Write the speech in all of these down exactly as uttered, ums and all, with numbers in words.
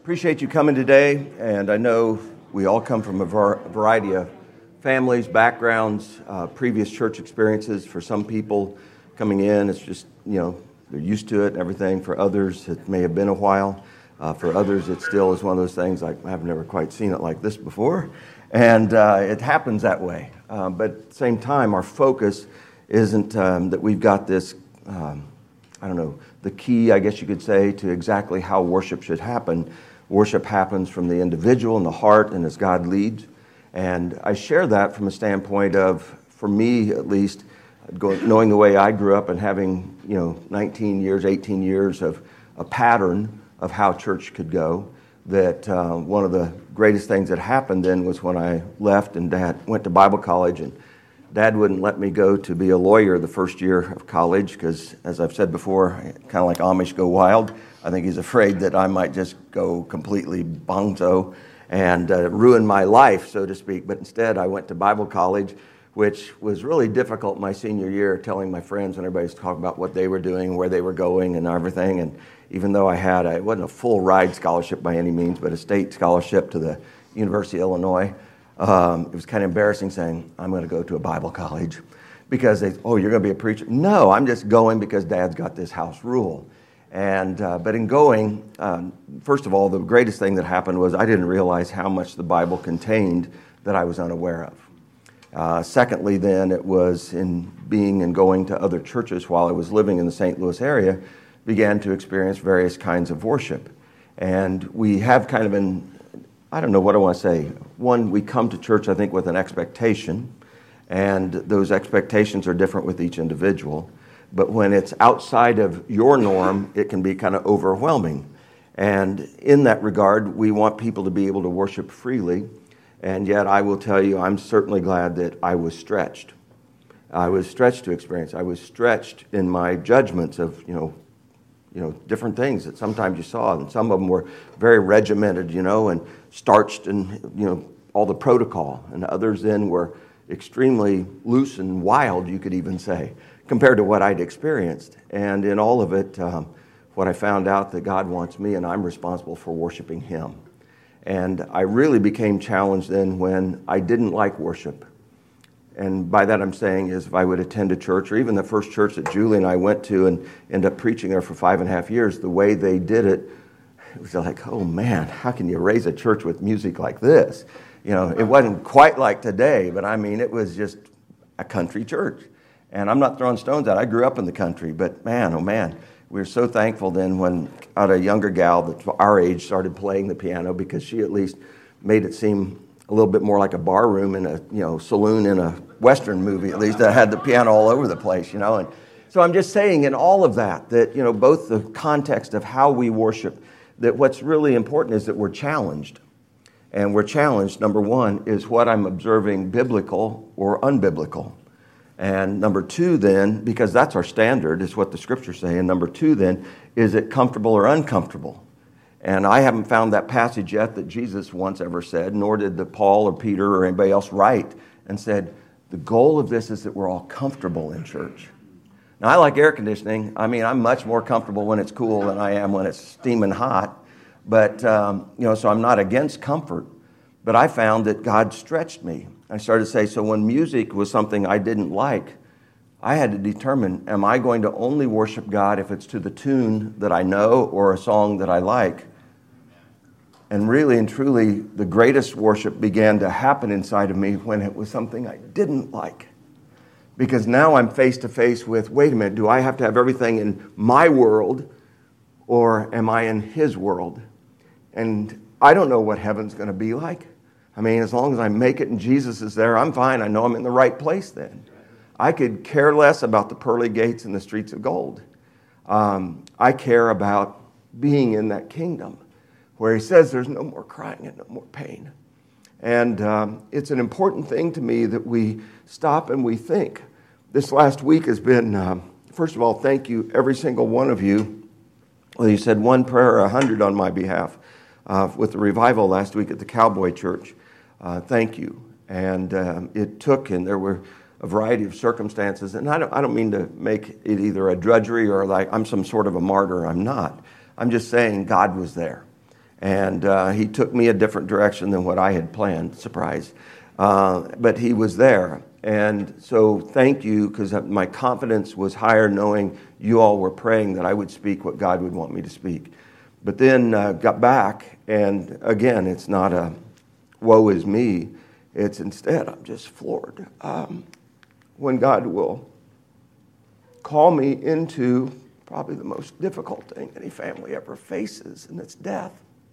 Appreciate you coming today, and I know we all come from a variety of families, backgrounds, uh, previous church experiences. For some people coming in, it's just, you know, they're used to it and everything. For others, it may have been a while. Uh, for others, it still is one of those things like, I've never quite seen it like this before. And uh, it happens that way. Uh, but at the same time, our focus isn't um, that we've got this, um, I don't know, the key, I guess you could say, to exactly how worship should happen. Worship happens from the individual and the heart and as God leads. And I share that from a standpoint of, for me at least, knowing the way I grew up and having, you know, nineteen years, eighteen years of a pattern of how church could go, that uh, one of the greatest things that happened then was when I left and Dad went to Bible college, and Dad wouldn't let me go to be a lawyer the first year of college because, as I've said before, kind of like Amish go wild. I think he's afraid that I might just go completely bonzo and uh, ruin my life, so to speak. But instead, I went to Bible college, which was really difficult my senior year, telling my friends when everybody's talking about what they were doing, where they were going, and everything. And even though I had, a, it wasn't a full ride scholarship by any means, but a state scholarship to the University of Illinois, um, it was kind of embarrassing saying, I'm going to go to a Bible college. Because they, oh, you're going to be a preacher? No, I'm just going because Dad's got this house rule. And uh, but in going, um, first of all, the greatest thing that happened was I didn't realize how much the Bible contained that I was unaware of. Uh, secondly, then, it was in being and going to other churches while I was living in the Saint Louis area, began to experience various kinds of worship. And we have kind of an, I don't know what I want to say. One, we come to church, I think, with an expectation, and those expectations are different with each individual. But when it's outside of your norm, it can be kind of overwhelming. And in that regard, we want people to be able to worship freely. And yet I will tell you, I'm certainly glad that I was stretched. I was stretched to experience. I was stretched in my judgments of, you know, you know, different things that sometimes you saw. And some of them were very regimented, you know, and starched and, you know, all the protocol. And others then were extremely loose and wild, you could even say, compared to what I'd experienced. And in all of it, um, what I found out that God wants me and I'm responsible for worshiping Him. And I really became challenged then when I didn't like worship. And by that I'm saying is if I would attend a church, or even the first church that Julie and I went to and ended up preaching there for five and a half years, the way they did it, it was like, oh man, how can you raise a church with music like this? You know, it wasn't quite like today, but I mean, it was just a country church. And I'm not throwing stones out. I grew up in the country, but man, oh man, we were so thankful then when out a younger gal that's our age started playing the piano, because she at least made it seem a little bit more like a bar room in a, you know, saloon in a Western movie, at least that had the piano all over the place, you know. And so I'm just saying in all of that, that, you know, both the context of how we worship, that what's really important is that we're challenged. And we're challenged, number one, is what I'm observing biblical or unbiblical. And number two then, because that's our standard, is what the scriptures say. And number two then, is it comfortable or uncomfortable? And I haven't found that passage yet that Jesus once ever said, nor did the Paul or Peter or anybody else write and said, the goal of this is that we're all comfortable in church. Now, I like air conditioning. I mean, I'm much more comfortable when it's cool than I am when it's steaming hot. But, um, you know, so I'm not against comfort. But I found that God stretched me. I started to say, so when music was something I didn't like, I had to determine, am I going to only worship God if it's to the tune that I know or a song that I like? And really and truly, the greatest worship began to happen inside of me when it was something I didn't like. Because now I'm face to face with, wait a minute, do I have to have everything in my world or am I in His world? And I don't know what heaven's going to be like. I mean, as long as I make it and Jesus is there, I'm fine. I know I'm in the right place then. I could care less about the pearly gates and the streets of gold. Um, I care about being in that kingdom where He says there's no more crying and no more pain. And um, it's an important thing to me that we stop and we think. This last week has been, um, first of all, thank you, every single one of you. Well, you said one prayer or a hundred on my behalf uh, with the revival last week at the Cowboy Church. Uh, thank you. And um, it took, and there were a variety of circumstances, and I don't, I don't mean to make it either a drudgery or like I'm some sort of a martyr. I'm not. I'm just saying God was there. And uh, he took me a different direction than what I had planned, surprise. Uh, but he was there. And so thank you, because my confidence was higher knowing you all were praying that I would speak what God would want me to speak. But then uh, got back, and again, it's not a woe is me. It's instead, I'm just floored. Um, when God will call me into probably the most difficult thing any family ever faces, and it's death.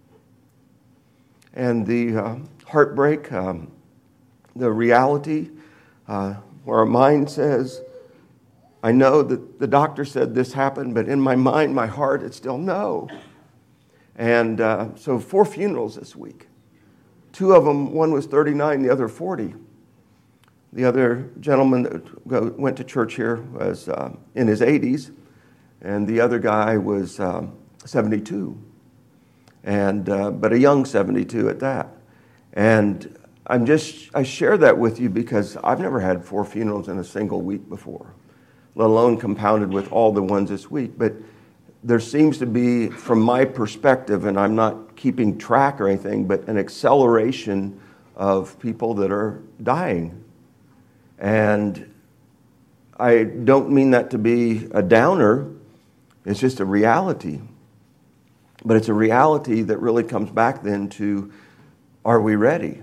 And the uh, heartbreak, um, the reality, uh, where our mind says, I know that the doctor said this happened, but in my mind, my heart, it's still no. And uh, so four funerals this week. Two of them, one was thirty-nine, the other forty. The other gentleman that go, went to church here was uh, in his eighties, and the other guy was um, seventy-two, and uh, but a young seventy-two at that. And I'm just, I share that with you because I've never had four funerals in a single week before, let alone compounded with all the ones this week. But there seems to be, from my perspective, and I'm not keeping track or anything, but an acceleration of people that are dying. And I don't mean that to be a downer. It's just a reality. But it's a reality that really comes back then to, are we ready?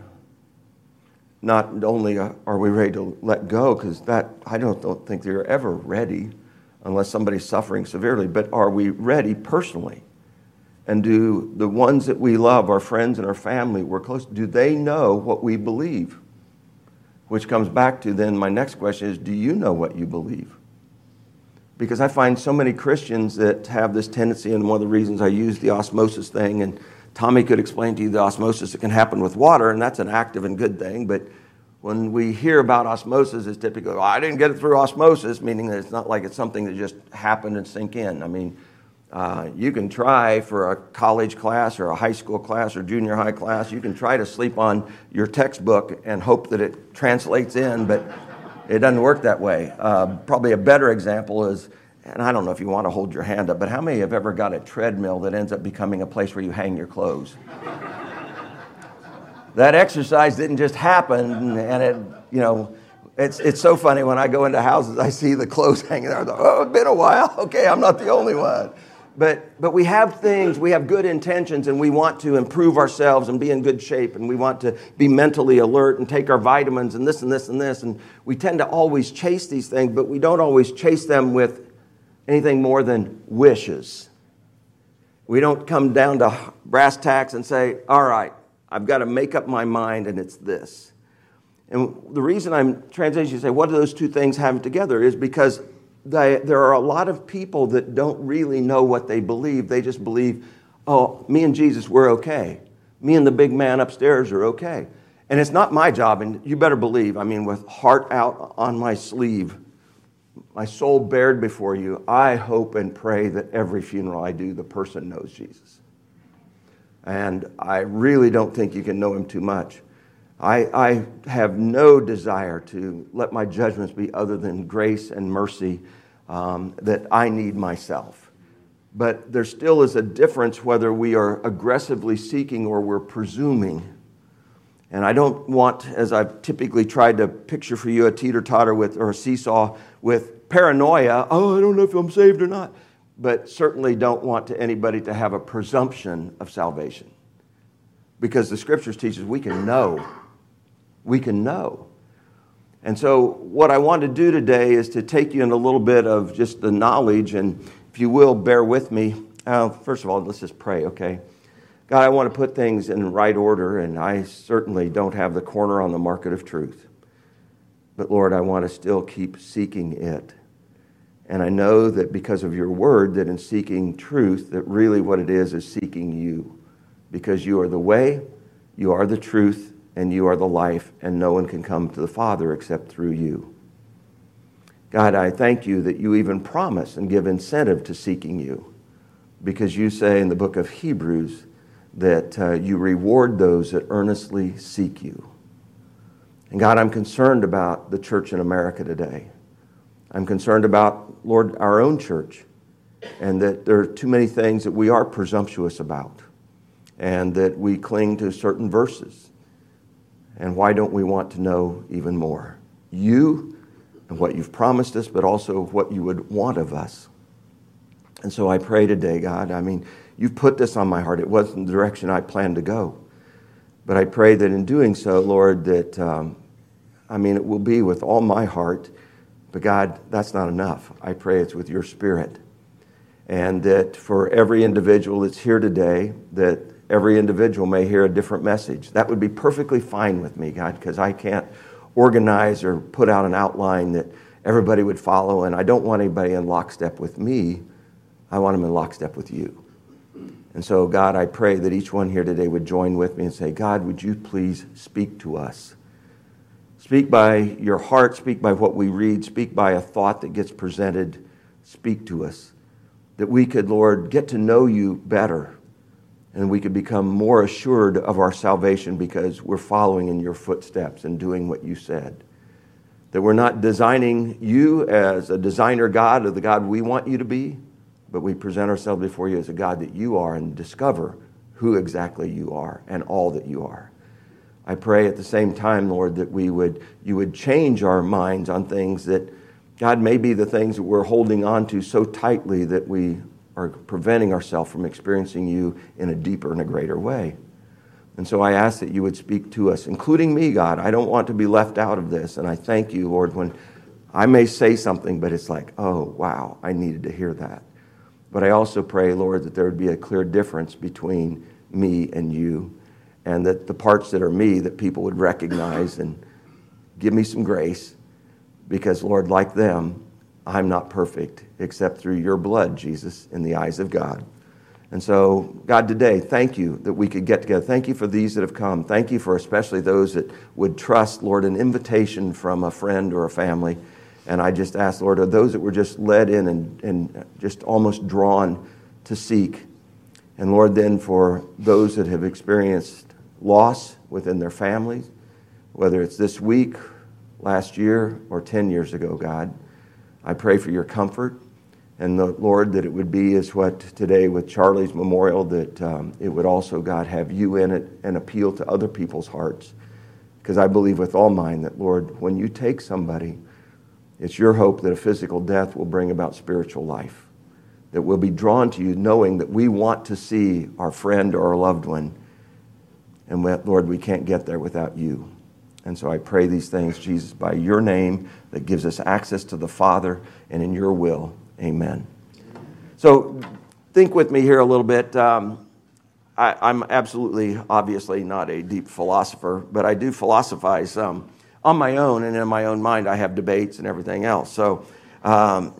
Not only are we ready to let go, because that I don't, don't think they're ever ready unless somebody's suffering severely, but are we ready personally? And do the ones that we love, our friends and our family, we're close, do they know what we believe? Which comes back to then my next question is, do you know what you believe? Because I find so many Christians that have this tendency, and one of the reasons I use the osmosis thing, and Tommy could explain to you the osmosis that can happen with water, and that's an active and good thing, but when we hear about osmosis, it's typically, well, I didn't get it through osmosis, meaning that it's not like it's something that just happened and sink in. I mean, uh, you can try for a college class or a high school class or junior high class, you can try to sleep on your textbook and hope that it translates in, but it doesn't work that way. Uh, probably a better example is, and I don't know if you want to hold your hand up, but how many have ever got a treadmill that ends up becoming a place where you hang your clothes? That exercise didn't just happen, and it, you know, it's it's so funny when I go into houses, I see the clothes hanging there. I go, oh, it's been a while. Okay, I'm not the only one. But but we have things, we have good intentions, and we want to improve ourselves and be in good shape, and we want to be mentally alert and take our vitamins and this and this and this. And we tend to always chase these things, but we don't always chase them with anything more than wishes. We don't come down to brass tacks and say, all right, I've got to make up my mind, and it's this. And the reason I'm translating to say, what do those two things have together, is because they, there are a lot of people that don't really know what they believe. They just believe, oh, me and Jesus, we're okay. Me and the big man upstairs are okay. And it's not my job, and you better believe, I mean, with heart out on my sleeve, my soul bared before you, I hope and pray that every funeral I do, the person knows Jesus. And I really don't think you can know him too much. I, I have no desire to let my judgments be other than grace and mercy um, that I need myself. But there still is a difference whether we are aggressively seeking or we're presuming. And I don't want, as I've typically tried to picture for you, a teeter-totter with, or a seesaw with paranoia, oh, I don't know if I'm saved or not. But certainly don't want to anybody to have a presumption of salvation. Because the scriptures teach us we can know. We can know. And so what I want to do today is to take you in a little bit of just the knowledge, and if you will, bear with me. Uh, first of all, let's just pray, okay? God, I want to put things in right order, and I certainly don't have the corner on the market of truth. But Lord, I want to still keep seeking it. And I know that because of your word, that in seeking truth, that really what it is is seeking you. Because you are the way, you are the truth, and you are the life, and no one can come to the Father except through you. God, I thank you that you even promise and give incentive to seeking you. Because you say in the book of Hebrews that uh, you reward those that earnestly seek you. And God, I'm concerned about the church in America today. I'm concerned about, Lord, our own church, and that there are too many things that we are presumptuous about. and that we cling to certain verses. And why don't we want to know even more? You and what you've promised us, but also what you would want of us. And so I pray today, God, I mean, you've put this on my heart. It wasn't the direction I planned to go. But I pray that in doing so, Lord, that, um, I mean, it will be with all my heart. But God, that's not enough. I pray it's with your Spirit. And that for every individual that's here today, that every individual may hear a different message. That would be perfectly fine with me, God, because I can't organize or put out an outline that everybody would follow, and I don't want anybody in lockstep with me. I want them in lockstep with you. And so, God, I pray that each one here today would join with me and say, God, would you please speak to us? Speak by your heart, speak by what we read, speak by a thought that gets presented. Speak to us, that we could, Lord, get to know you better, and we could become more assured of our salvation because we're following in your footsteps and doing what you said. That we're not designing you as a designer God or the God we want you to be, but we present ourselves before you as a God that you are and discover who exactly you are and all that you are. I pray at the same time, Lord, that we would you would change our minds on things that, God, may be the things that we're holding on to so tightly that we are preventing ourselves from experiencing you in a deeper and a greater way. And so I ask that you would speak to us, including me, God. I don't want to be left out of this. And I thank you, Lord, when I may say something, but it's like, oh, wow, I needed to hear that. But I also pray, Lord, that there would be a clear difference between me and you, and that the parts that are me that people would recognize and give me some grace, because, Lord, like them, I'm not perfect except through your blood, Jesus, in the eyes of God. And so, God, today, thank you that we could get together. Thank you for these that have come. Thank you for especially those that would trust, Lord, an invitation from a friend or a family. And I just ask, Lord, of those that were just led in and, and just almost drawn to seek. And, Lord, then for those that have experienced loss within their families, whether it's this week, last year, or ten years ago, God, I pray for your comfort. And, the, Lord, that it would be as what today with Charlie's memorial, that um, it would also, God, have you in it and appeal to other people's hearts. Because I believe with all mine that, Lord, when you take somebody, it's your hope that a physical death will bring about spiritual life. That we'll be drawn to you knowing that we want to see our friend or our loved one. And, Lord, we can't get there without you. And so I pray these things, Jesus, by your name that gives us access to the Father and in your will. Amen. So think with me here a little bit. Um, I, I'm absolutely, obviously not a deep philosopher, but I do philosophize um, on my own, and in my own mind I have debates and everything else. So um,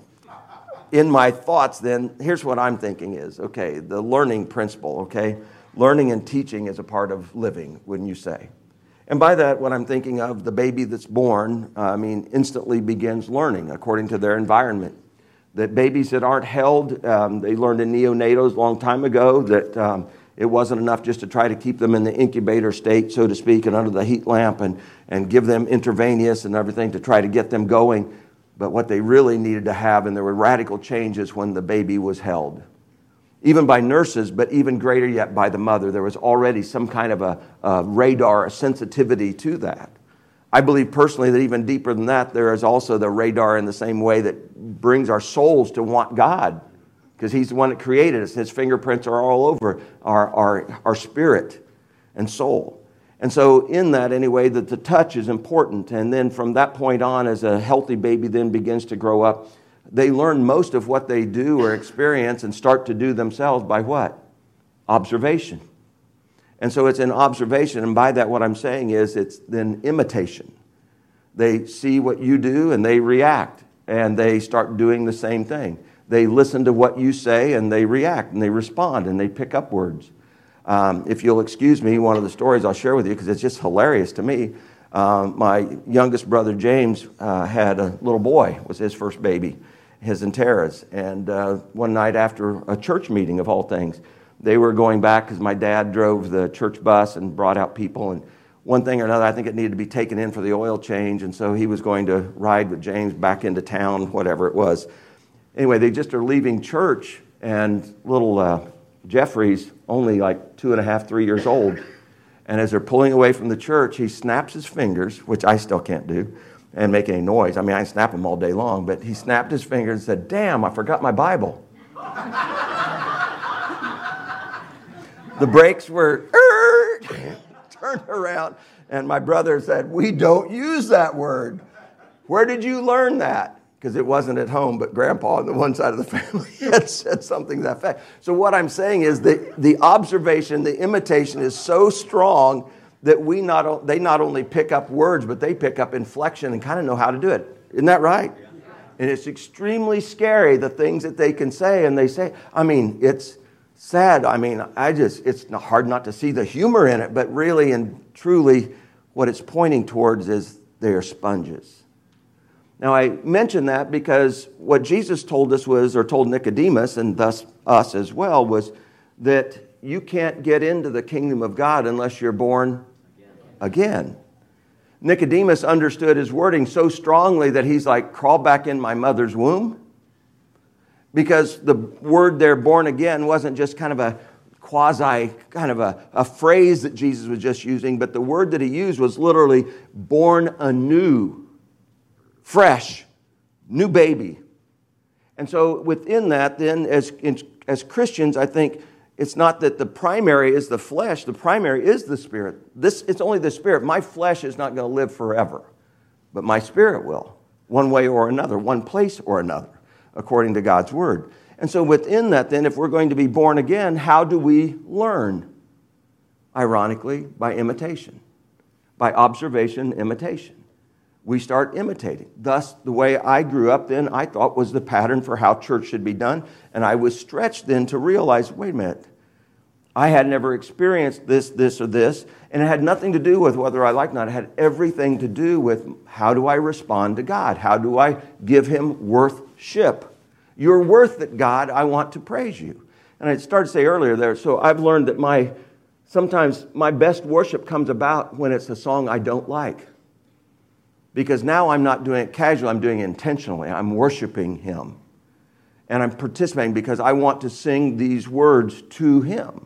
in my thoughts then, here's what I'm thinking is, okay, the learning principle, okay? Learning and teaching is a part of living, wouldn't you say? And by that, what I'm thinking of, the baby that's born, uh, I mean, instantly begins learning according to their environment. That babies that aren't held, um, they learned in neonatals a long time ago that um, it wasn't enough just to try to keep them in the incubator state, so to speak, and under the heat lamp and, and give them intravenous and everything to try to get them going. But what they really needed to have, and there were radical changes when the baby was held. Even by nurses, but even greater yet by the mother. There was already some kind of a, a radar, a sensitivity to that. I believe personally that even deeper than that, there is also the radar in the same way that brings our souls to want God, because he's the one that created us. His fingerprints are all over our, our, our spirit and soul. And so in that, anyway, that the touch is important. And then from that point on, as a healthy baby then begins to grow up, they learn most of what they do or experience and start to do themselves by what? Observation. And so it's an observation, and by that what I'm saying is it's then imitation. They see what you do and they react, and they start doing the same thing. They listen to what you say and they react and they respond and they pick up words. Um, if you'll excuse me, one of the stories I'll share with you, because it's just hilarious to me. Um, my youngest brother James uh, had a little boy, was his first baby, his and Tara's. And uh, one night after a church meeting of all things, they were going back because my dad drove the church bus and brought out people. And one thing or another, I think it needed to be taken in for the oil change. And so he was going to ride with James back into town, whatever it was. Anyway, they just are leaving church, and little uh, Jeffrey's only like two and a half, three years old. And as they're pulling away from the church, he snaps his fingers, which I still can't do, and make any noise. I mean, I snap them all day long, but he snapped his fingers and said, "Damn, I forgot my Bible." The brakes were turned around, and my brother said, "We don't use that word. Where did you learn that?" Because it wasn't at home, but Grandpa on the one side of the family had said something to that effect. So what I'm saying is that the observation, the imitation is so strong that we not they not only pick up words, but they pick up inflection and kind of know how to do it. Isn't that right? Yeah. And it's extremely scary, the things that they can say, and they say, I mean, it's sad. I mean, I just, it's hard not to see the humor in it, but really and truly what it's pointing towards is they are sponges. Now, I mention that because what Jesus told us was, or told Nicodemus, and thus us as well, was that you can't get into the kingdom of God unless you're born again. Nicodemus understood his wording so strongly that he's like, crawl back in my mother's womb. Because the word there, born again, wasn't just kind of a quasi, kind of a, a phrase that Jesus was just using, but the word that he used was literally born anew. Fresh, new baby. And so within that, then, as, as Christians, I think it's not that the primary is the flesh. The primary is the spirit. This, it's only the spirit. My flesh is not going to live forever, but my spirit will, one way or another, one place or another, according to God's word. And so within that, then, if we're going to be born again, how do we learn? Ironically, by imitation, by observation, imitation. We start imitating. Thus, the way I grew up then, I thought was the pattern for how church should be done. And I was stretched then to realize, wait a minute, I had never experienced this, this, or this. And it had nothing to do with whether I liked it or not. It had everything to do with how do I respond to God? How do I give him worthship? You're worth it, God. I want to praise you. And I started to say earlier there, so I've learned that my sometimes my best worship comes about when it's a song I don't like. Because now I'm not doing it casually, I'm doing it intentionally. I'm worshiping him. And I'm participating because I want to sing these words to him.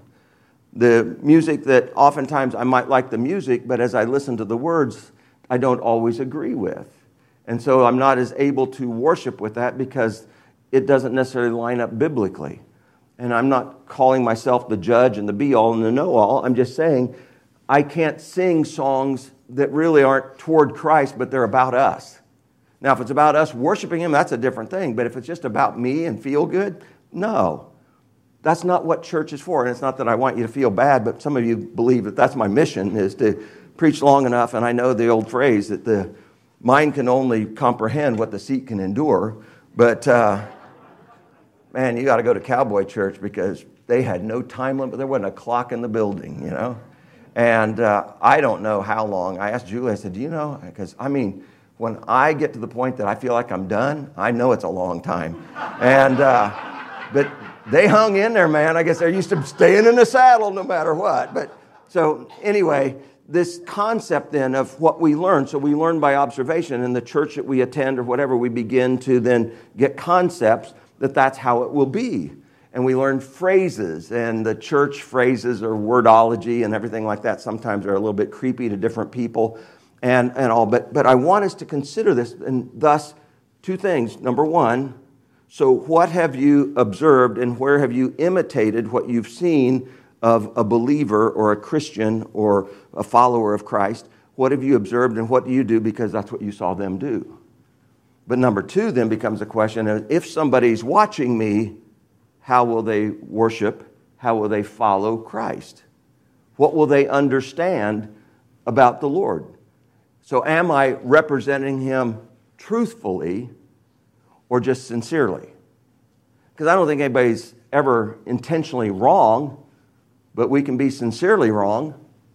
The music that oftentimes I might like the music, but as I listen to the words, I don't always agree with. And so I'm not as able to worship with that because it doesn't necessarily line up biblically. And I'm not calling myself the judge and the be-all and the know-all. I'm just saying I can't sing songs that really aren't toward Christ, but they're about us. Now, if it's about us worshiping him, that's a different thing. But if it's just about me and feel good, no. That's not what church is for. And it's not that I want you to feel bad, but some of you believe that that's my mission, is to preach long enough. And I know the old phrase that the mind can only comprehend what the seat can endure. But, uh, man, you got to go to Cowboy Church because they had no time limit. There wasn't a clock in the building, you know. And uh, I don't know how long. I asked Julie, I said, do you know? Because, I mean, when I get to the point that I feel like I'm done, I know it's a long time. And, uh, but they hung in there, man. I guess they're used to staying in the saddle no matter what. But so anyway, this concept then of what we learn. So we learn by observation. In the church that we attend or whatever, we begin to then get concepts that that's how it will be. And we learn phrases, and the church phrases or wordology and everything like that sometimes are a little bit creepy to different people and, and all. But, but I want us to consider this, and thus, two things. Number one, so what have you observed and where have you imitated what you've seen of a believer or a Christian or a follower of Christ? What have you observed and what do you do because that's what you saw them do? But number two then becomes a question of, if somebody's watching me, how will they worship? How will they follow Christ? What will they understand about the Lord? So am I representing him truthfully or just sincerely? Because I don't think anybody's ever intentionally wrong, but we can be sincerely wrong.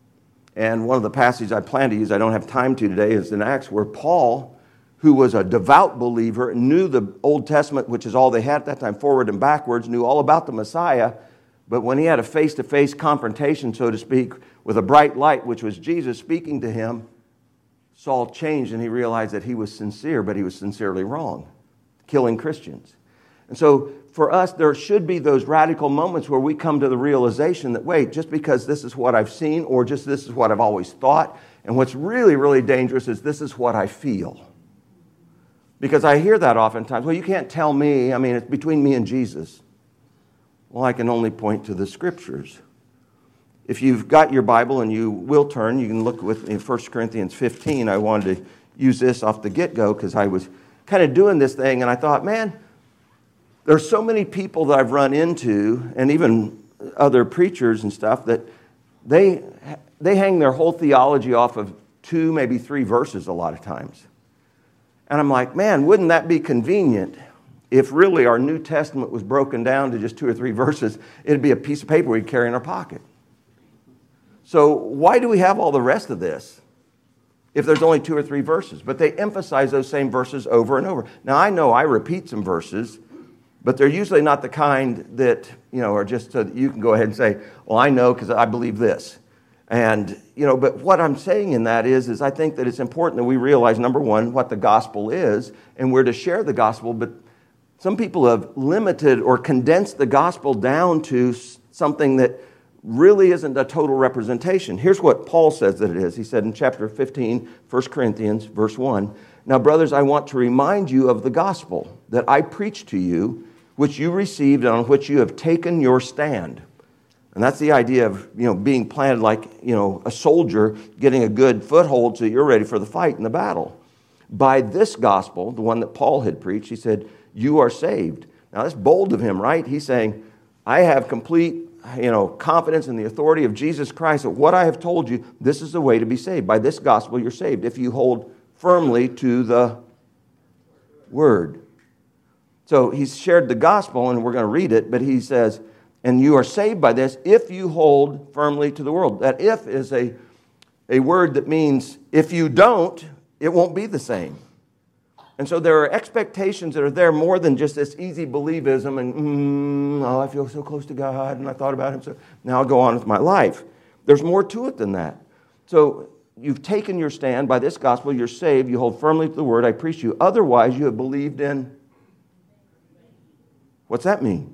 And one of the passages I plan to use, I don't have time to today, is in Acts where Paul, who was a devout believer, knew the Old Testament, which is all they had at that time, forward and backwards, knew all about the Messiah. But when he had a face-to-face confrontation, so to speak, with a bright light, which was Jesus speaking to him, Saul changed and he realized that he was sincere, but he was sincerely wrong, killing Christians. And so for us, there should be those radical moments where we come to the realization that, wait, just because this is what I've seen or just this is what I've always thought, and what's really, really dangerous is this is what I feel. Because I hear that oftentimes, well, you can't tell me, I mean, it's between me and Jesus. Well, I can only point to the Scriptures. If you've got your Bible and you will turn, you can look with me in First Corinthians fifteen. I wanted to use this off the get-go because I was kind of doing this thing, and I thought, man, there's so many people that I've run into, and even other preachers and stuff, that they they hang their whole theology off of two, maybe three verses a lot of times. And I'm like, man, wouldn't that be convenient if really our New Testament was broken down to just two or three verses? It'd be a piece of paper we'd carry in our pocket. So why do we have all the rest of this if there's only two or three verses? But they emphasize those same verses over and over. Now, I know I repeat some verses, but they're usually not the kind that, you know, are just so that you can go ahead and say, well, I know because I believe this. And, you know, but what I'm saying in that is, is I think that it's important that we realize, number one, what the gospel is, and we're to share the gospel, but some people have limited or condensed the gospel down to something that really isn't a total representation. Here's what Paul says that it is. He said in chapter fifteen, First Corinthians, verse one, "Now, brothers, I want to remind you of the gospel that I preached to you, which you received and on which you have taken your stand." And that's the idea of, you know, being planted like, you know, a soldier getting a good foothold so you're ready for the fight and the battle. By this gospel, the one that Paul had preached, he said, you are saved. Now, that's bold of him, right? He's saying, I have complete, you know, confidence in the authority of Jesus Christ that what I have told you, this is the way to be saved. By this gospel, you're saved if you hold firmly to the word. So he's shared the gospel, and we're going to read it, but he says, and you are saved by this if you hold firmly to the word. That if is a, a word that means if you don't, it won't be the same. And so there are expectations that are there more than just this easy believism and, mm, oh, I feel so close to God and I thought about him, so now I'll go on with my life. There's more to it than that. So you've taken your stand by this gospel, you're saved, you hold firmly to the word I preach to you. Otherwise, you have believed in, what's that mean?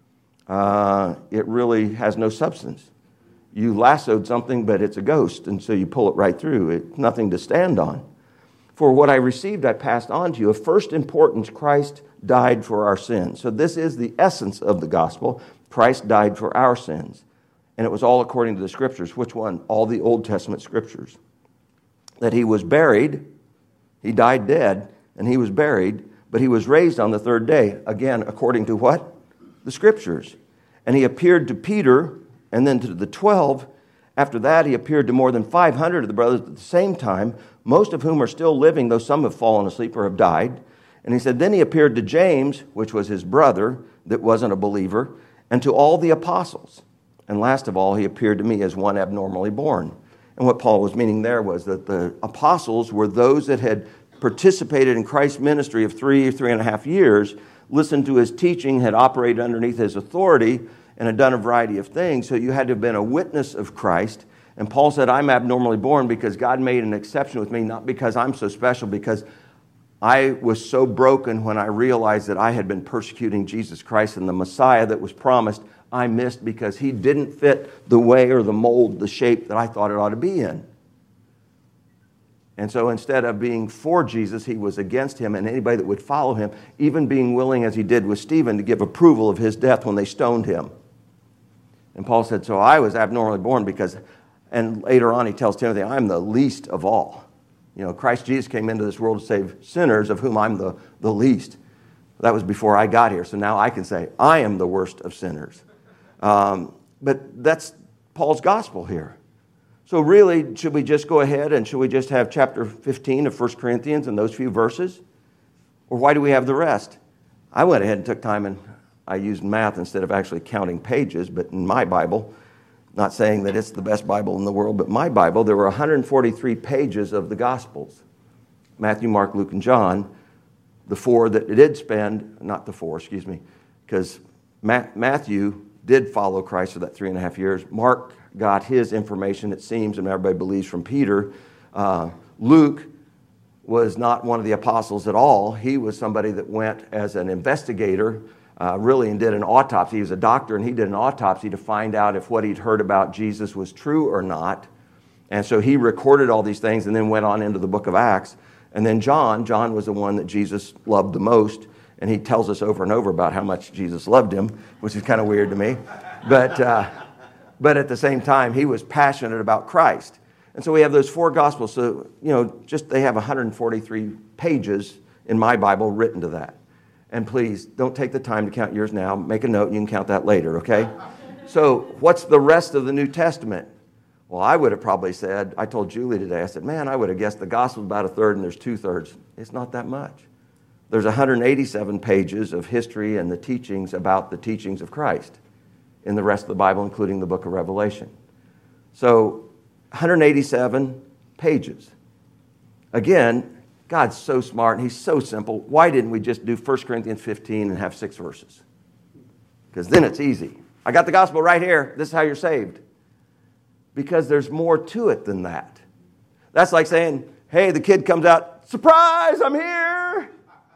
Uh, it really has no substance. You lassoed something, but it's a ghost, and so you pull it right through. It's nothing to stand on. For what I received, I passed on to you. Of first importance, Christ died for our sins. So this is the essence of the gospel. Christ died for our sins. And it was all according to the Scriptures. Which one? All the Old Testament Scriptures. That he was buried, he died dead, and he was buried, but he was raised on the third day. Again, according to what? The Scriptures. And he appeared to Peter and then to the twelve. After that, he appeared to more than five hundred of the brothers at the same time, most of whom are still living, though some have fallen asleep or have died. And he said, then he appeared to James, which was his brother, that wasn't a believer, and to all the apostles. And last of all, he appeared to me as one abnormally born. And what Paul was meaning there was that the apostles were those that had participated in Christ's ministry of three, three and a half years, listened to his teaching, had operated underneath his authority, and had done a variety of things. So you had to have been a witness of Christ. And Paul said, I'm abnormally born because God made an exception with me, not because I'm so special, because I was so broken when I realized that I had been persecuting Jesus Christ, and the Messiah that was promised, I missed because he didn't fit the way or the mold, the shape that I thought it ought to be in. And so instead of being for Jesus, he was against him and anybody that would follow him, even being willing, as he did with Stephen, to give approval of his death when they stoned him. And Paul said, so I was abnormally born because, and later on he tells Timothy, I'm the least of all. You know, Christ Jesus came into this world to save sinners, of whom I'm the, the least. That was before I got here, so now I can say, I am the worst of sinners. Um, but that's Paul's gospel here. So really, should we just go ahead and should we just have chapter fifteen of First Corinthians and those few verses? Or why do we have the rest? I went ahead and took time and I used math instead of actually counting pages, but in my Bible, not saying that it's the best Bible in the world, but my Bible, there were one hundred forty-three pages of the Gospels. Matthew, Mark, Luke, and John. The four that it did spend, not the four, excuse me, because Matthew did follow Christ for that three and a half years. Mark got his information, it seems, and everybody believes, from Peter. Uh, Luke was not one of the apostles at all. He was somebody that went as an investigator uh, really and did an autopsy. He was a doctor, and he did an autopsy to find out if what he'd heard about Jesus was true or not. And so he recorded all these things and then went on into the book of Acts. And then John, John was the one that Jesus loved the most, and he tells us over and over about how much Jesus loved him, which is kind of weird to me. But, uh, but at the same time, he was passionate about Christ. And so we have those four Gospels. So, you know, just they have one hundred forty-three pages in my Bible written to that. And please, don't take the time to count yours now. Make a note, and you can count that later, okay? So what's the rest of the New Testament? Well, I would have probably said, I told Julie today, I said, man, I would have guessed the Gospel's about a third and there's two-thirds. It's not that much. There's one hundred eighty-seven pages of history and the teachings about the teachings of Christ in the rest of the Bible, including the book of Revelation. So one hundred eighty-seven pages. Again, God's so smart and he's so simple. Why didn't we just do First Corinthians fifteen and have six verses? Because then it's easy. I got the gospel right here. This is how you're saved. Because there's more to it than that. That's like saying, hey, the kid comes out, surprise, I'm here.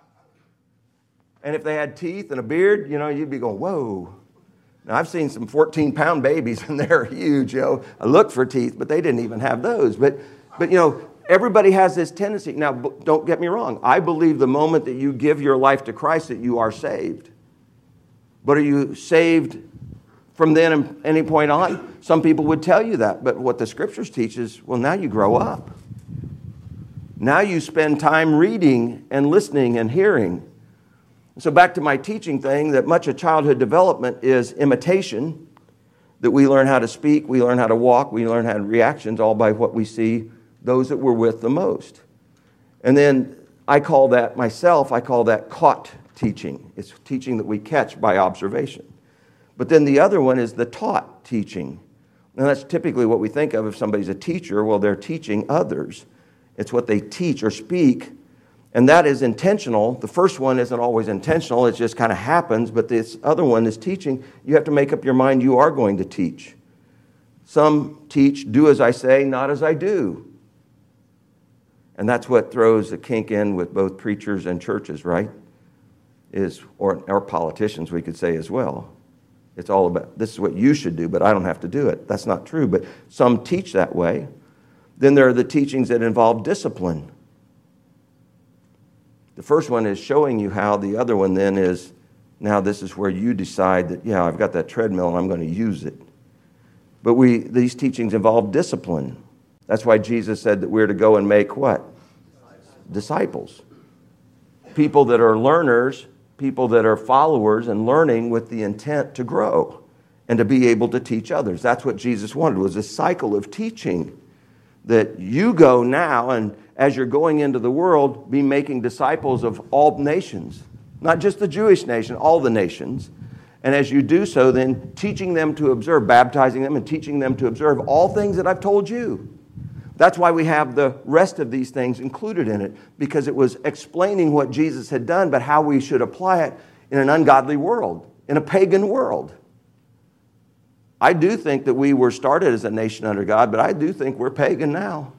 And if they had teeth and a beard, you know, you'd be going, whoa. Now, I've seen some fourteen-pound babies, and they're huge, you know. I looked for teeth, but they didn't even have those. But, but you know, everybody has this tendency. Now, don't get me wrong. I believe the moment that you give your life to Christ that you are saved. But are you saved from then and any point on? Some people would tell you that. But what the Scriptures teach is, well, now you grow up. Now you spend time reading and listening and hearing. So back to my teaching thing, that much of childhood development is imitation, that we learn how to speak, we learn how to walk, we learn how to reactions, all by what we see those that we're with the most. And then I call that myself, I call that caught teaching. It's teaching that we catch by observation. But then the other one is the taught teaching. And that's typically what we think of if somebody's a teacher. Well, they're teaching others. It's what they teach or speak. And that is intentional. The first one isn't always intentional. It just kind of happens. But this other one is teaching. You have to make up your mind you are going to teach. Some teach, do as I say, not as I do. And that's what throws a kink in with both preachers and churches, right? Is or, or politicians, we could say as well. It's all about, this is what you should do, but I don't have to do it. That's not true. But some teach that way. Then there are the teachings that involve discipline. The first one is showing you how. The other one then is, now this is where you decide that, yeah, I've got that treadmill and I'm going to use it. But we these teachings involve discipline. That's why Jesus said that we're to go and make what? Disciples. People that are learners, people that are followers and learning with the intent to grow and to be able to teach others. That's what Jesus wanted, was a cycle of teaching. That you go now, and as you're going into the world, be making disciples of all nations. Not just the Jewish nation, all the nations. And as you do so, then teaching them to observe, baptizing them and teaching them to observe all things that I've told you. That's why we have the rest of these things included in it, because it was explaining what Jesus had done, but how we should apply it in an ungodly world, in a pagan world. I do think that we were started as a nation under God, but I do think we're pagan now.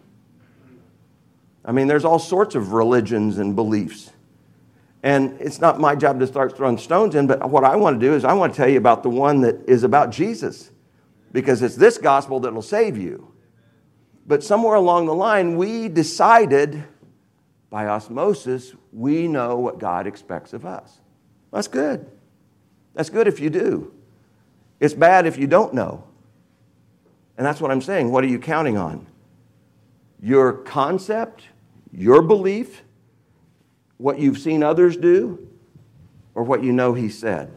I mean, there's all sorts of religions and beliefs. And it's not my job to start throwing stones in, but what I want to do is I want to tell you about the one that is about Jesus, because it's this gospel that will save you. But somewhere along the line, we decided by osmosis, we know what God expects of us. That's good. That's good if you do. It's bad if you don't know. And that's what I'm saying. What are you counting on? Your concept, your belief, what you've seen others do, or what you know he said?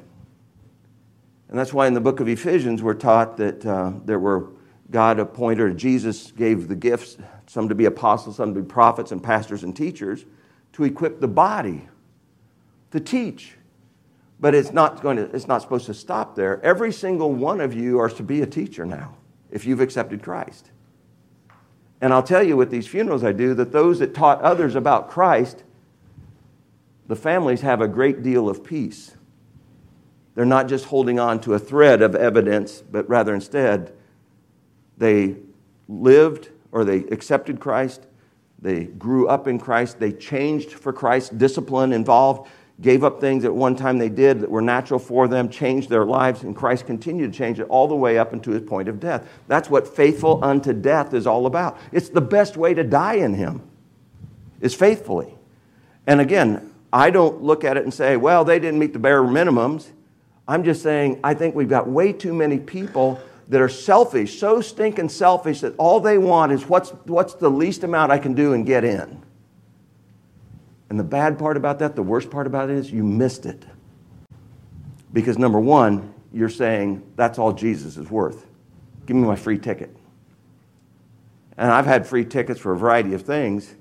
And that's why in the book of Ephesians we're taught that uh, there were God appointed, or Jesus gave the gifts, some to be apostles, some to be prophets and pastors and teachers, to equip the body to teach. But it's not going to, it's not supposed to stop there. Every single one of you are to be a teacher now, if you've accepted Christ. And I'll tell you with these funerals I do, that those that taught others about Christ, the families have a great deal of peace. They're not just holding on to a thread of evidence, but rather instead, they lived or they accepted Christ. They grew up in Christ. They changed for Christ. Discipline involved gave up things at one time they did that were natural for them, changed their lives, and Christ continued to change it all the way up into his point of death. That's what faithful unto death is all about. It's the best way to die in him, is faithfully. And again, I don't look at it and say, well, they didn't meet the bare minimums. I'm just saying I think we've got way too many people that are selfish, so stinking selfish that all they want is what's, what's the least amount I can do and get in. And the bad part about that, the worst part about it is you missed it. Because number one, you're saying that's all Jesus is worth. Give me my free ticket. And I've had free tickets for a variety of things.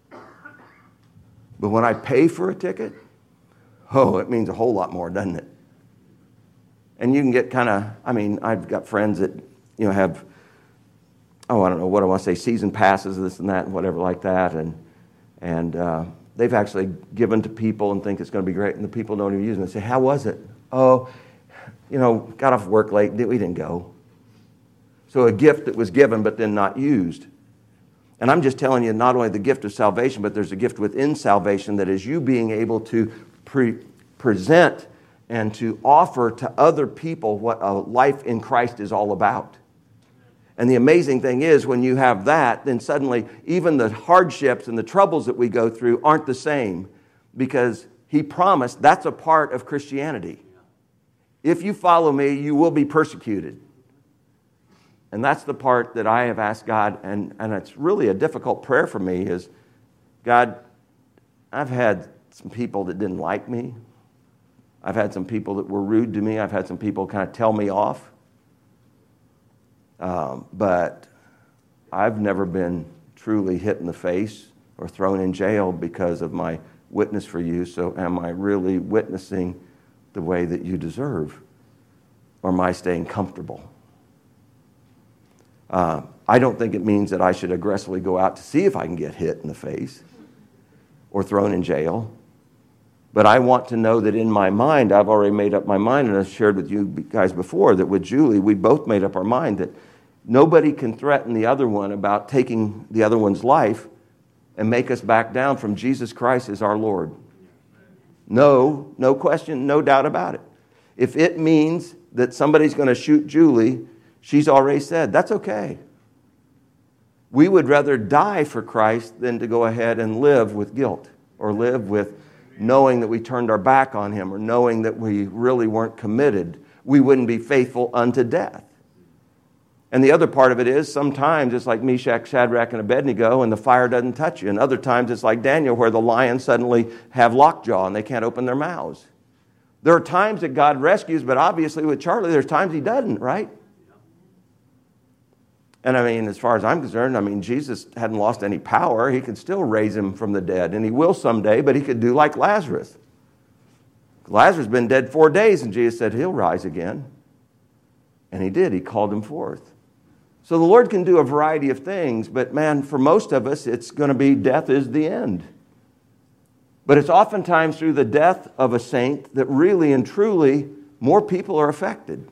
But when I pay for a ticket, oh, it means a whole lot more, doesn't it? And you can get kind of, I mean, I've got friends that, you know, have, oh, I don't know what I want to say, season passes, this and that, and whatever like that. And, and uh, they've actually given to people and think it's going to be great, and the people don't even use them. They say, how was it? Oh, you know, got off work late, we didn't go. So a gift that was given but then not used. And I'm just telling you, not only the gift of salvation, but there's a gift within salvation that is you being able to pre- present and to offer to other people what a life in Christ is all about. And the amazing thing is, when you have that, then suddenly even the hardships and the troubles that we go through aren't the same, because he promised that's a part of Christianity. If you follow me, you will be persecuted. And that's the part that I have asked God, and, and it's really a difficult prayer for me, is, God, I've had some people that didn't like me. I've had some people that were rude to me. I've had some people kind of tell me off. Um, but I've never been truly hit in the face or thrown in jail because of my witness for you. So am I really witnessing the way that you deserve? Or am I staying comfortable? Uh, I don't think it means that I should aggressively go out to see if I can get hit in the face or thrown in jail. But I want to know that in my mind, I've already made up my mind, and I've shared with you guys before that with Julie, we both made up our mind that nobody can threaten the other one about taking the other one's life and make us back down from Jesus Christ as our Lord. No, no question, no doubt about it. If it means that somebody's going to shoot Julie, she's already said, that's okay. We would rather die for Christ than to go ahead and live with guilt or live with knowing that we turned our back on him or knowing that we really weren't committed. We wouldn't be faithful unto death. And the other part of it is sometimes it's like Meshach, Shadrach, and Abednego, and the fire doesn't touch you. And other times it's like Daniel, where the lions suddenly have lockjaw and they can't open their mouths. There are times that God rescues, but obviously with Charlie, there's times he doesn't, right? And I mean, as far as I'm concerned, I mean, Jesus hadn't lost any power. He could still raise him from the dead, and he will someday, but he could do like Lazarus. Lazarus has been dead four days, and Jesus said he'll rise again. And he did. He called him forth. So the Lord can do a variety of things, but man, for most of us, it's going to be death is the end. But it's oftentimes through the death of a saint that really and truly more people are affected.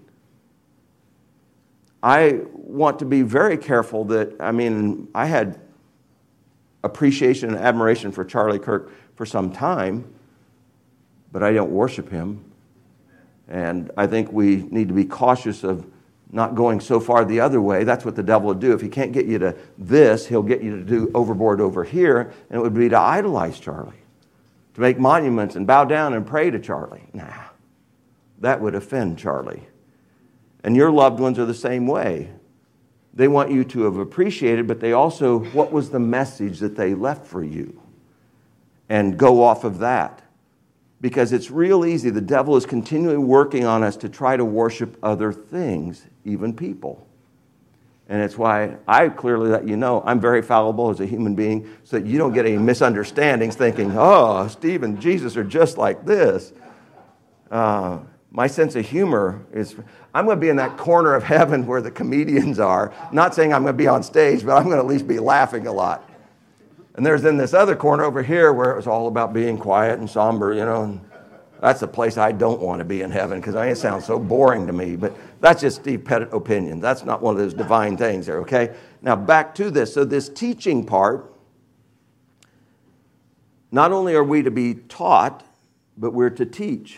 I want to be very careful that, I mean, I had appreciation and admiration for Charlie Kirk for some time, but I don't worship him. And I think we need to be cautious of not going so far the other way. That's what the devil will do. If he can't get you to this, he'll get you to do overboard over here, and it would be to idolize Charlie, to make monuments and bow down and pray to Charlie. Nah, that would offend Charlie. And your loved ones are the same way. They want you to have appreciated, but they also, what was the message that they left for you? And go off of that. Because it's real easy. The devil is continually working on us to try to worship other things, even people. And it's why I clearly let you know I'm very fallible as a human being so that you don't get any misunderstandings thinking, oh, Steve and Jesus are just like this. Uh, my sense of humor is, I'm going to be in that corner of heaven where the comedians are. Not saying I'm going to be on stage, but I'm going to at least be laughing a lot. And there's then this other corner over here where it was all about being quiet and somber, you know. And that's the place I don't want to be in heaven because it sounds so boring to me. But that's just Steve Pettit opinion. That's not one of those divine things there, okay? Now back to this. So this teaching part, not only are we to be taught, but we're to teach.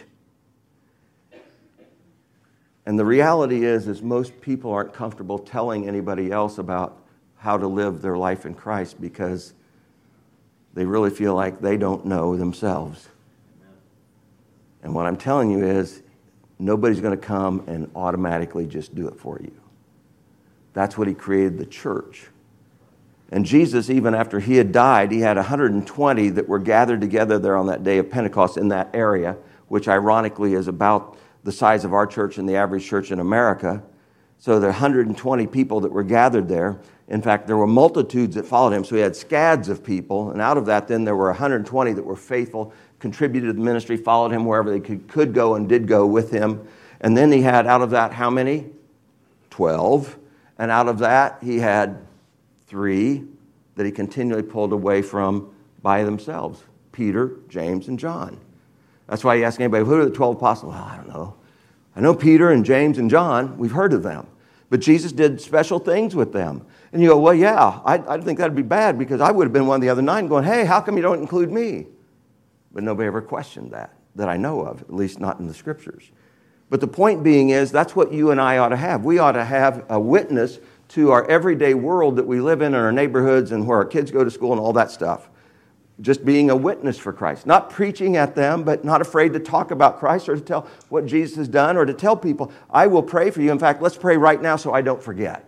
And the reality is, is most people aren't comfortable telling anybody else about how to live their life in Christ because they really feel like they don't know themselves. And what I'm telling you is, nobody's going to come and automatically just do it for you. That's what he created the church. And Jesus, even after he had died, he had one hundred twenty that were gathered together there on that day of Pentecost in that area, which ironically is about the size of our church and the average church in America. So there are one hundred twenty people that were gathered there. In fact, there were multitudes that followed him. So he had scads of people. And out of that, then there were one hundred twenty that were faithful, contributed to the ministry, followed him wherever they could, could go and did go with him. And then he had out of that how many? Twelve. And out of that, he had three that he continually pulled away from by themselves. Peter, James, and John. That's why you ask anybody, who are the twelve apostles? Well, I don't know. I know Peter and James and John. We've heard of them. But Jesus did special things with them. And you go, well, yeah, I, I think that'd be bad because I would have been one of the other nine going, hey, how come you don't include me? But nobody ever questioned that, that I know of, at least not in the scriptures. But the point being is, that's what you and I ought to have. We ought to have a witness to our everyday world that we live in, in our neighborhoods and where our kids go to school and all that stuff. Just being a witness for Christ. Not preaching at them, but not afraid to talk about Christ or to tell what Jesus has done or to tell people, I will pray for you. In fact, let's pray right now so I don't forget.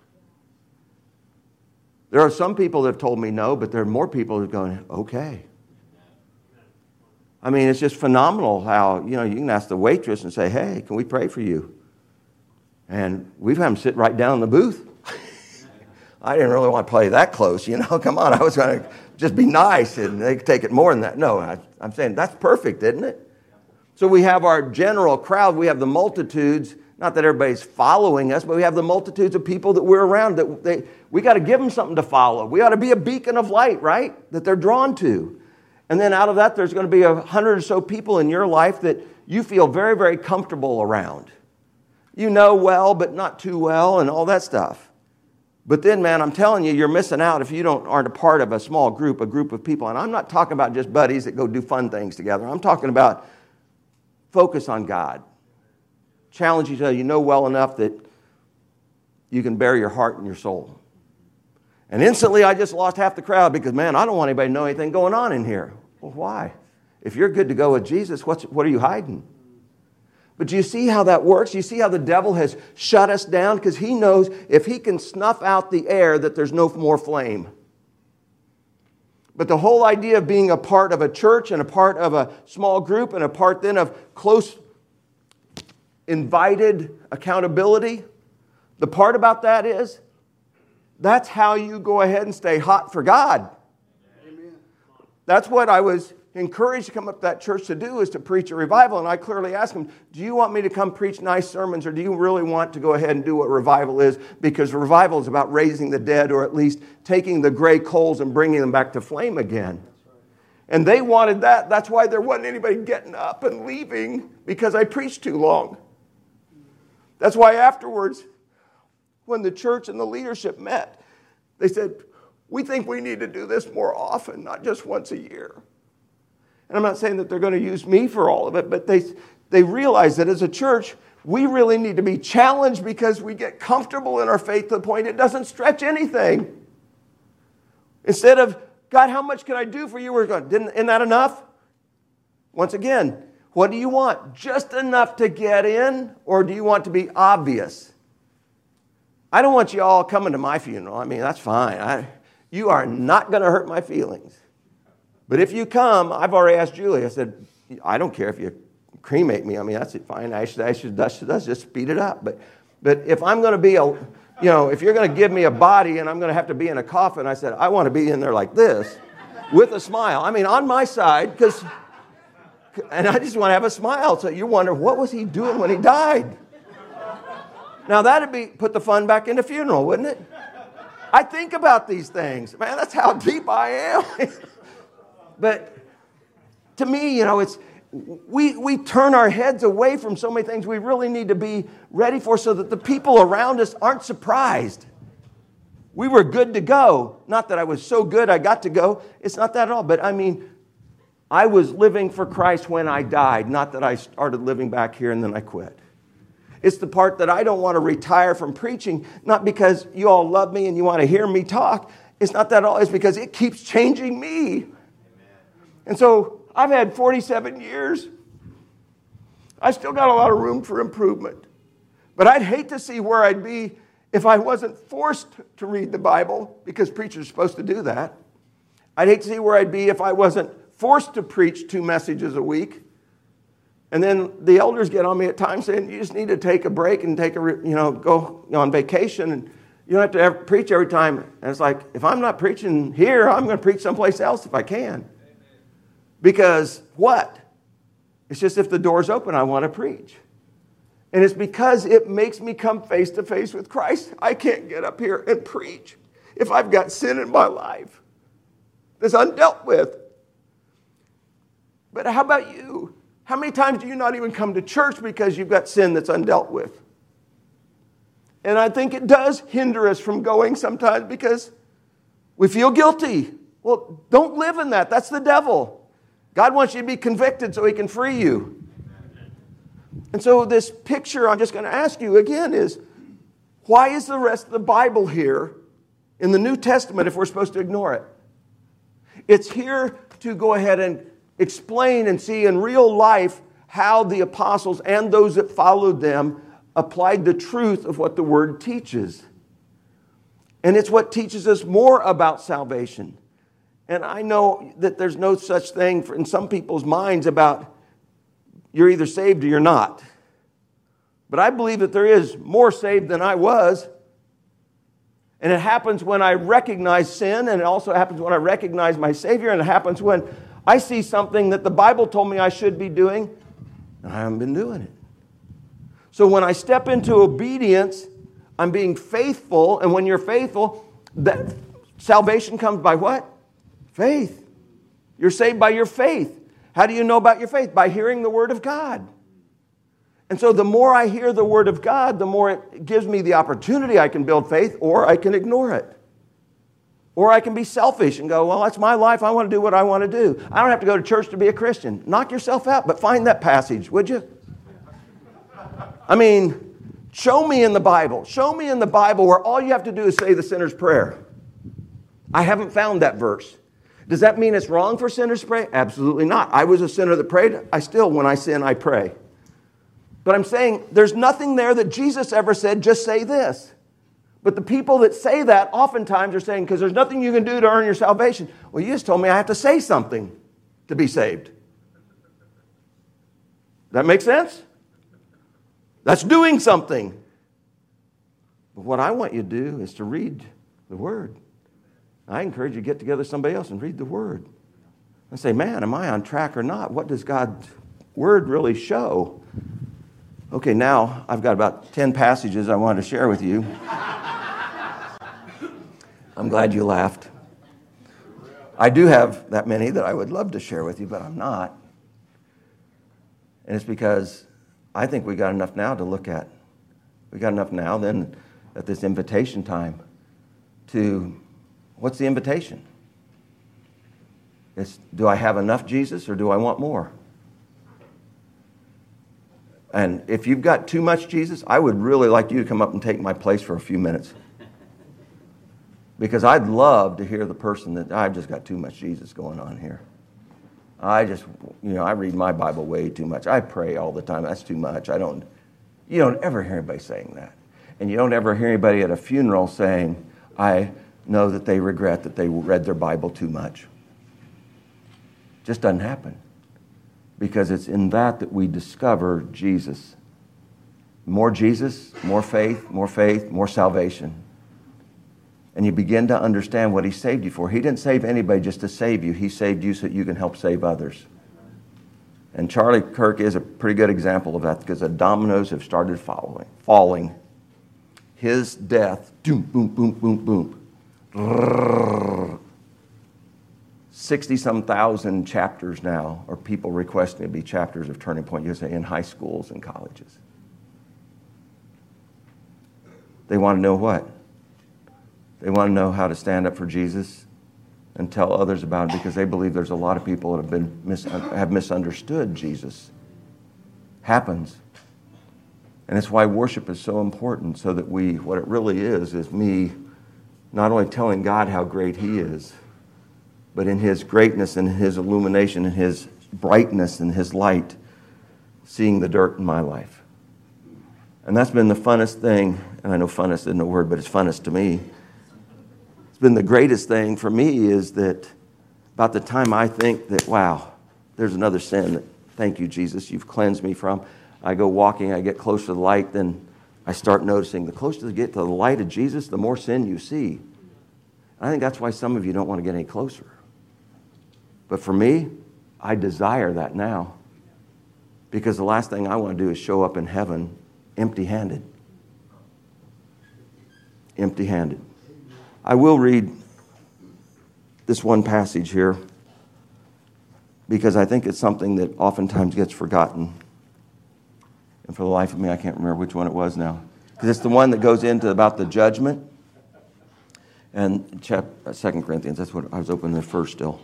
There are some people that have told me no, but there are more people who are going, okay. I mean, it's just phenomenal how, you know, you can ask the waitress and say, hey, can we pray for you? And we've had them sit right down in the booth. I didn't really want to play that close, you know. Come on, I was going to just be nice, and they could take it more than that. No, I, I'm saying that's perfect, isn't it? So we have our general crowd. We have the multitudes. Not that everybody's following us, but we have the multitudes of people that we're around. That they, we got to give them something to follow. We ought to be a beacon of light, right? That they're drawn to. And then out of that, there's going to be a hundred or so people in your life that you feel very, very comfortable around. You know well, but not too well, and all that stuff. But then, man, I'm telling you, you're missing out if you don't aren't a part of a small group, a group of people. And I'm not talking about just buddies that go do fun things together. I'm talking about focus on God. Challenge each other. You know well enough that you can bear your heart and your soul. And instantly, I just lost half the crowd because, man, I don't want anybody to know anything going on in here. Well, why? If you're good to go with Jesus, what's, what are you hiding? But do you see how that works? You see how the devil has shut us down? Because he knows if he can snuff out the air that there's no more flame. But the whole idea of being a part of a church and a part of a small group and a part then of close invited accountability, the part about that is that's how you go ahead and stay hot for God. Amen. That's what I was encouraged to come up to that church to do, is to preach a revival. And I clearly asked them, do you want me to come preach nice sermons, or do you really want to go ahead and do what revival is? Because revival is about raising the dead, or at least taking the gray coals and bringing them back to flame again. And they wanted that. That's why there wasn't anybody getting up and leaving, because I preached too long. That's why afterwards, when the church and the leadership met, they said, we think we need to do this more often, not just once a year. And I'm not saying that they're going to use me for all of it, but they, they realize that as a church, we really need to be challenged because we get comfortable in our faith to the point it doesn't stretch anything. Instead of, God, how much can I do for you? We're going, Didn't, isn't that enough? Once again, what do you want? Just enough to get in, or do you want to be obvious? I don't want you all coming to my funeral. I mean, that's fine. I, you are not going to hurt my feelings. But if you come, I've already asked Julie, I said, I don't care if you cremate me. I mean, that's fine. Ashes, ashes, dust to dust, just speed it up. But but if I'm going to be a, you know, if you're going to give me a body and I'm going to have to be in a coffin, I said, I want to be in there like this with a smile. I mean, on my side, because, and I just want to have a smile. So you wonder, what was he doing when he died? Now, that'd be, put the fun back in the funeral, wouldn't it? I think about these things. Man, that's how deep I am. But to me, you know, it's we we turn our heads away from so many things we really need to be ready for, so that the people around us aren't surprised. We were good to go. Not that I was so good I got to go. It's not that at all. But I mean, I was living for Christ when I died, not that I started living back here and then I quit. It's the part that I don't want to retire from preaching, not because you all love me and you want to hear me talk. It's not that at all. It's because it keeps changing me. Amen. And so I've had forty-seven years. I still got a lot of room for improvement. But I'd hate to see where I'd be if I wasn't forced to read the Bible, because preachers are supposed to do that. I'd hate to see where I'd be if I wasn't forced to preach two messages a week. And then the elders get on me at times saying, you just need to take a break and take a, you know, go on vacation. And you don't have to ever preach every time. And it's like, if I'm not preaching here, I'm going to preach someplace else if I can. Amen. Because what? It's just if the door's open, I want to preach. And it's because it makes me come face to face with Christ. I can't get up here and preach if I've got sin in my life that's undealt with. But how about you? How many times do you not even come to church because you've got sin that's undealt with? And I think it does hinder us from going sometimes because we feel guilty. Well, don't live in that. That's the devil. God wants you to be convicted so he can free you. And so this picture I'm just going to ask you again is, why is the rest of the Bible here in the New Testament if we're supposed to ignore it? It's here to go ahead and explain and see in real life how the apostles and those that followed them applied the truth of what the Word teaches. And it's what teaches us more about salvation. And I know that there's no such thing for, in some people's minds about you're either saved or you're not. But I believe that there is more saved than I was. And it happens when I recognize sin, and it also happens when I recognize my Savior, and it happens when I see something that the Bible told me I should be doing, and I haven't been doing it. So when I step into obedience, I'm being faithful, and when you're faithful, that salvation comes by what? Faith. You're saved by your faith. How do you know about your faith? By hearing the Word of God. And so the more I hear the Word of God, the more it gives me the opportunity I can build faith, or I can ignore it. Or I can be selfish and go, well, that's my life. I want to do what I want to do. I don't have to go to church to be a Christian. Knock yourself out, but find that passage, would you? I mean, show me in the Bible. Show me in the Bible where all you have to do is say the sinner's prayer. I haven't found that verse. Does that mean it's wrong for sinners to pray? Absolutely not. I was a sinner that prayed. I still, when I sin, I pray. But I'm saying there's nothing there that Jesus ever said, just say this. But the people that say that oftentimes are saying, because there's nothing you can do to earn your salvation. Well, you just told me I have to say something to be saved. That make sense? That's doing something. But what I want you to do is to read the Word. I encourage you to get together with somebody else and read the Word. And say, man, am I on track or not? What does God's Word really show? Okay, now I've got about ten passages I wanted to share with you. I'm glad you laughed. I do have that many that I would love to share with you, but I'm not. And it's because I think we got enough now to look at. We got enough now then at this invitation time to, what's the invitation? It's, do I have enough Jesus or do I want more? And if you've got too much Jesus, I would really like you to come up and take my place for a few minutes. Because I'd love to hear the person that, I've just got too much Jesus going on here. I just, you know, I read my Bible way too much. I pray all the time. That's too much. I don't, you don't ever hear anybody saying that. And you don't ever hear anybody at a funeral saying, I know that they regret that they read their Bible too much. Just doesn't happen. Because it's in that that we discover Jesus. More Jesus, more faith, more faith, more salvation. And you begin to understand what He saved you for. He didn't save anybody just to save you. He saved you so that you can help save others. And Charlie Kirk is a pretty good example of that because the dominoes have started following, falling. His death, boom, boom, boom, boom, boom. sixty-some thousand chapters now, or people requesting to be chapters of Turning Point U S A in high schools and colleges. They want to know what? They want to know how to stand up for Jesus. and tell others about it, because they believe there's a lot of people that have been mis- have misunderstood Jesus. Happens. And it's why worship is so important, so that we, what it really is, is me not only telling God how great He is, but in His greatness and His illumination and His brightness and His light, seeing the dirt in my life. And that's been the funnest thing, and I know funnest isn't a word, but it's funnest to me. It's been the greatest thing for me is that about the time I think that, wow, there's another sin that, thank you, Jesus, you've cleansed me from. I go walking, I get closer to the light, then I start noticing the closer you get to the light of Jesus, the more sin you see. I think that's why some of you don't want to get any closer. But for me, I desire that now. Because the last thing I want to do is show up in heaven empty-handed. Empty-handed. I will read this one passage here because I think it's something that oftentimes gets forgotten. And for the life of me, I can't remember which one it was now. Because it's the one that goes into about the judgment. And chapter, Second Corinthians, that's what I was opening there first still.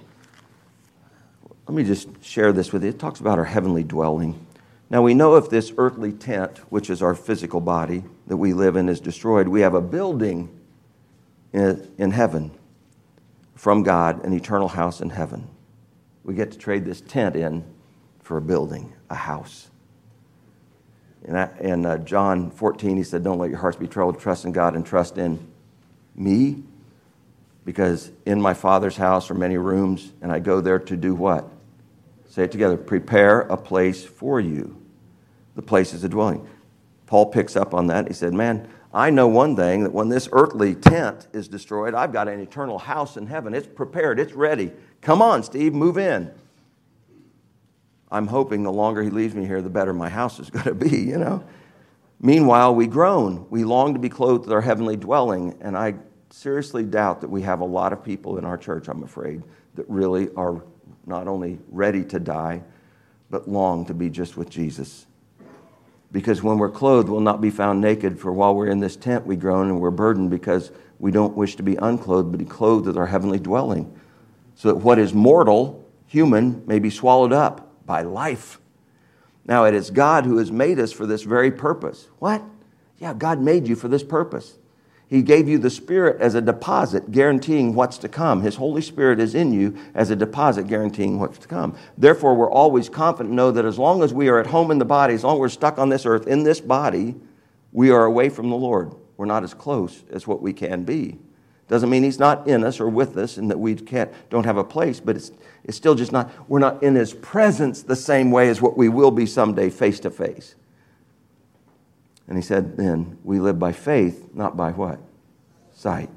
Let me just share this with you. It talks about our heavenly dwelling. Now we know if this earthly tent, which is our physical body that we live in, is destroyed, we have a building in, in heaven from God, an eternal house in heaven. We get to trade this tent in for a building, a house. In, in uh, John fourteen, he said, don't let your hearts be troubled. Trust in God and trust in me. Because in my Father's house are many rooms, and I go there to do what? Say it together. Prepare a place for you. The place is a dwelling. Paul picks up on that. He said, man, I know one thing, that when this earthly tent is destroyed, I've got an eternal house in heaven. It's prepared. It's ready. Come on, Steve, move in. I'm hoping the longer he leaves me here, the better my house is going to be, you know. Meanwhile, we groan. We long to be clothed with our heavenly dwelling. And I seriously doubt that we have a lot of people in our church, I'm afraid, that really are not only ready to die, but long to be just with Jesus. Because when we're clothed, we'll not be found naked. For while we're in this tent, we groan and we're burdened because we don't wish to be unclothed, but be clothed with our heavenly dwelling. So that what is mortal, human, may be swallowed up by life. Now, it is God who has made us for this very purpose. What? Yeah, God made you for this purpose. He gave you the Spirit as a deposit, guaranteeing what's to come. His Holy Spirit is in you as a deposit, guaranteeing what's to come. Therefore, we're always confident to know that as long as we are at home in the body, as long as we're stuck on this earth, in this body, we are away from the Lord. We're not as close as what we can be. Doesn't mean He's not in us or with us and that we can't don't have a place, but it's it's still just not, we're not in His presence the same way as what we will be someday face to face. And he said then, we live by faith, not by what? Sight.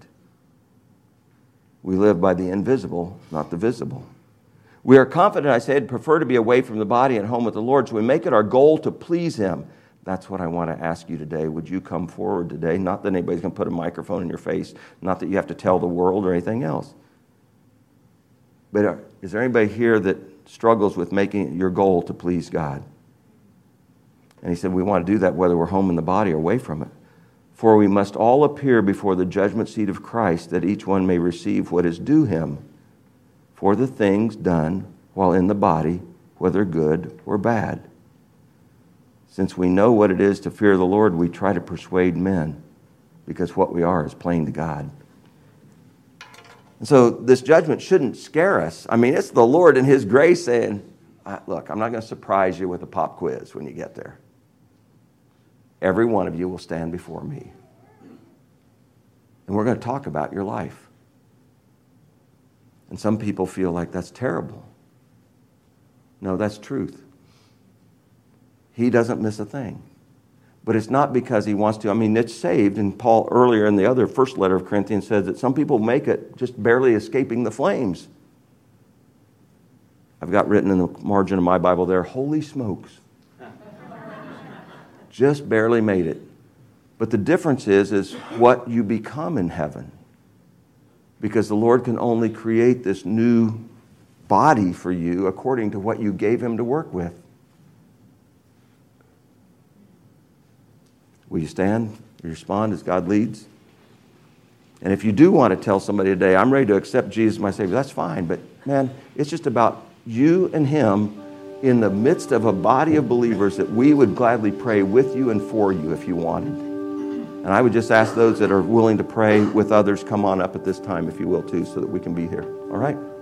We live by the invisible, not the visible. We are confident, I said, prefer to be away from the body and home with the Lord, so we make it our goal to please Him. That's what I want to ask you today. Would you come forward today? Not that anybody's going to put a microphone in your face, not that you have to tell the world or anything else. But uh, is there anybody here that struggles with making it your goal to please God? And he said, we want to do that whether we're home in the body or away from it. For we must all appear before the judgment seat of Christ, that each one may receive what is due him for the things done while in the body, whether good or bad. Since we know what it is to fear the Lord, we try to persuade men, because what we are is plain to God. And so this judgment shouldn't scare us. I mean, it's the Lord in His grace saying, look, I'm not going to surprise you with a pop quiz when you get there. Every one of you will stand before me. And we're going to talk about your life. And some people feel like that's terrible. No, that's truth. He doesn't miss a thing. But it's not because He wants to. I mean, it's saved. And Paul earlier in the other first letter of Corinthians says that some people make it just barely escaping the flames. I've got written in the margin of my Bible there, holy smokes. Just barely made it. But the difference is, is what you become in heaven. Because the Lord can only create this new body for you according to what you gave Him to work with. Will you stand? Will you respond as God leads? And if you do want to tell somebody today, I'm ready to accept Jesus as my Savior, that's fine. But man, it's just about you and him in the midst of a body of believers that we would gladly pray with you and for you if you wanted. And I would just ask those that are willing to pray with others, come on up at this time if you will too, so that we can be here. All right?